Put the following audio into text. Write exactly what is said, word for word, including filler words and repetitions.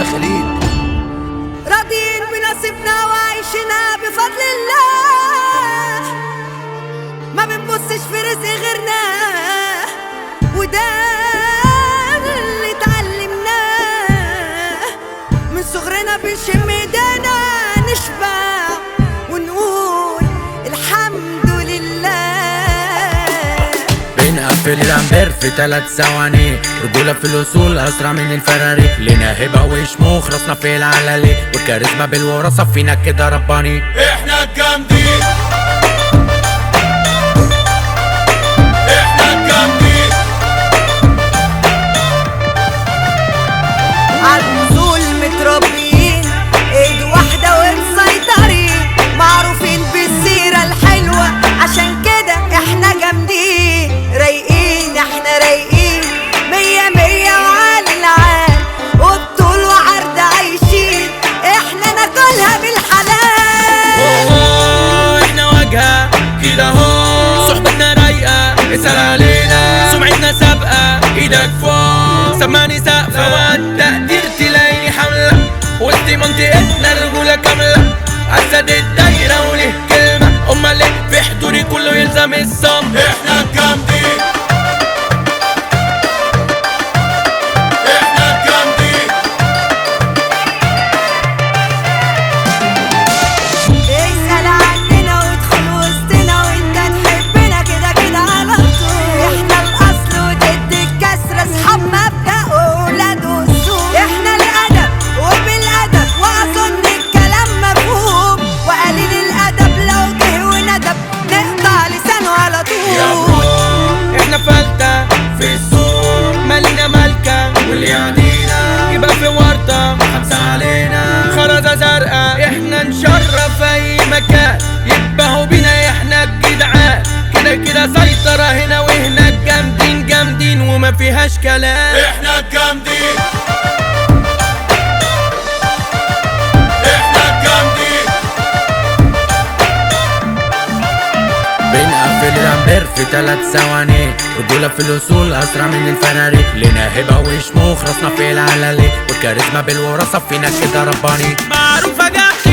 خليل. راضيين بنصيبنا وعايشنا بفضل الله، ما بنبصش في رزق غيرنا، وده اللي اتعلمناه من صغرنا. بنشم ايدينا نشبع ونقول الحمد لله. بنقفل الامبير في تلات ثواني، رجولة في الوصول اسرع من الفراري، لينا هبة وشموخ راسنا في العلالي، والكاريزما بالوراثة فينا كده رباني. احنا الجامدين، احنا الجامدين. عالنزول متربيين ايد واحدة ومسيطرين، معروفين بالسيرة الحلوة عشان كده احنا جامدين. رايقين احنا رايقين مية مية وعالي العال، وبطول وعرض عايشين احنا ناكلها بالحلال. اوه احنا واجهة كده اهو، صحبتنا رايقة اسأل علينا، سمعتنا سابقة ايدك فوق، سمعني سقفة والتقدير تلاقيني حملة، وسط منطقتنا الرجولة كاملة، عسد الدايرة وليه كلمة، امال ليه في حضوري كله يلزم الصمت. احنا الجامدين، احنا الجامدين. اسأل عننا وادخل وسطنا وانت تحبنا كده كده على طول. احنا الاصل وضد الكسر، اصحاب مبدأ واولاد اصول. احنا الادب وبالادب واظن الكلام مفهوم، وقليل الادب لو جه وندب نقطع لسانه على يا طول. برو احنا فلتة في السوق، مالنا مالكة واللي يعنينا يبقى في ورطة خمسة علينا، خرزة زرقاء احنا نشرف اي مكان، يبقوا بينا احنا الجدعان، كده كده سيطرة هنا وهناك، جامدين جامدين وما فيهاش كلام. احنا الجامدين، احنا الجامدين. بنقفل الامبير في تلات ثواني، رجولة في الوصول اسرع من الفراري، لينا هبة وشموخ راسنا في العلالي، والكاريزما بالوراثة فينا كده رباني. معروفة جامدة